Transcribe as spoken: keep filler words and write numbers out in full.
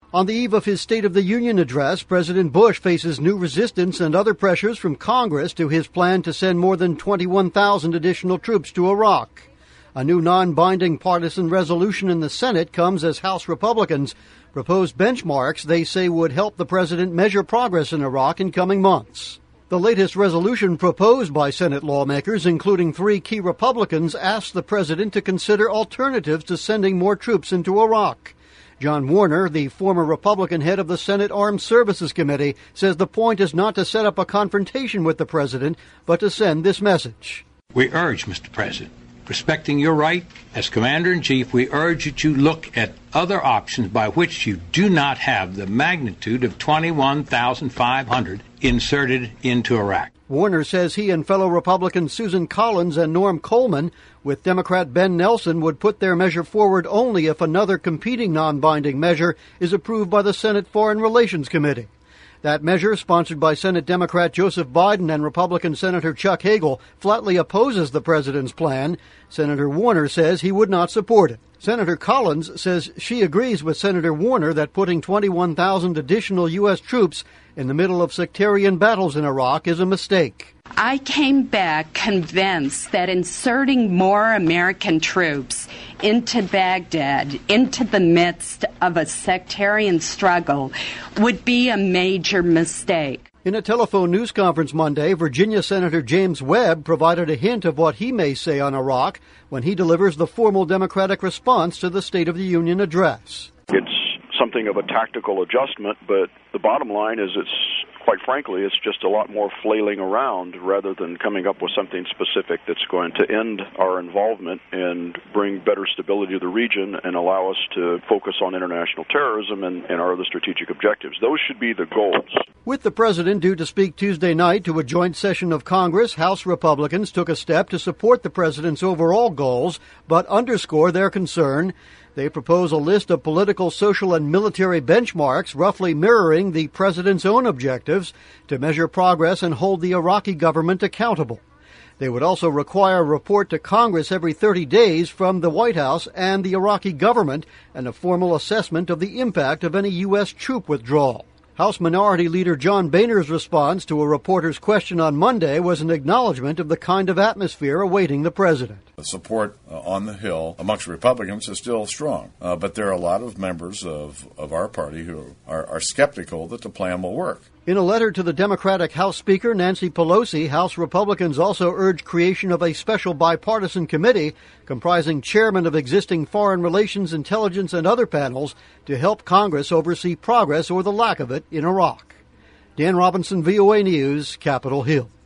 On the eve of his State of the Union address, President Bush faces new resistance and other pressures from Congress to his plan to send more than twenty-one thousand additional troops to Iraq. A new non-binding partisan resolution in the Senate comes as House Republicans propose benchmarks they say would help the president measure progress in Iraq in coming months. The latest resolution proposed by Senate lawmakers, including three key Republicans, asks the president to consider alternatives to sending more troops into Iraq. John Warner, the former Republican head of the Senate Armed Services Committee, says the point is not to set up a confrontation with the president, but to send this message. We urge, Mister President, respecting your right as Commander-in-Chief, we urge that you look at other options by which you do not have the magnitude of twenty-one thousand five hundred inserted into Iraq. Warner says he and fellow Republicans Susan Collins and Norm Coleman with Democrat Ben Nelson would put their measure forward only if another competing non-binding measure is approved by the Senate Foreign Relations Committee. That measure, sponsored by Senate Democrat Joseph Biden and Republican Senator Chuck Hagel, flatly opposes the president's plan. Senator Warner says he would not support it. Senator Collins says she agrees with Senator Warner that putting twenty-one thousand additional U S troops in the middle of sectarian battles in Iraq is a mistake. I came back convinced that inserting more American troops into Baghdad, into the midst of a sectarian struggle, would be a major mistake. In a telephone news conference Monday, Virginia Senator James Webb provided a hint of what he may say on Iraq when he delivers the formal Democratic response to the State of the Union address. It's something of a tactical adjustment, but the bottom line is it's, quite frankly, it's just a lot more flailing around rather than coming up with something specific that's going to end our involvement and bring better stability to the region and allow us to focus on international terrorism and, and our other strategic objectives. Those should be the goals. With the president due to speak Tuesday night to a joint session of Congress, House Republicans took a step to support the president's overall goals, but underscore their concern. They propose a list of political, social, and military benchmarks roughly mirroring the president's own objectives to measure progress and hold the Iraqi government accountable. They would also require a report to Congress every thirty days from the White House and the Iraqi government and a formal assessment of the impact of any U S troop withdrawal. House Minority Leader John Boehner's response to a reporter's question on Monday was an acknowledgement of the kind of atmosphere awaiting the president. The support uh, on the Hill amongst Republicans is still strong, uh, but there are a lot of members of, of our party who are, are skeptical that the plan will work. In a letter to the Democratic House Speaker Nancy Pelosi, House Republicans also urged creation of a special bipartisan committee comprising chairmen of existing foreign relations, intelligence, and other panels to help Congress oversee progress or the lack of it in Iraq. Dan Robinson, V O A News, Capitol Hill.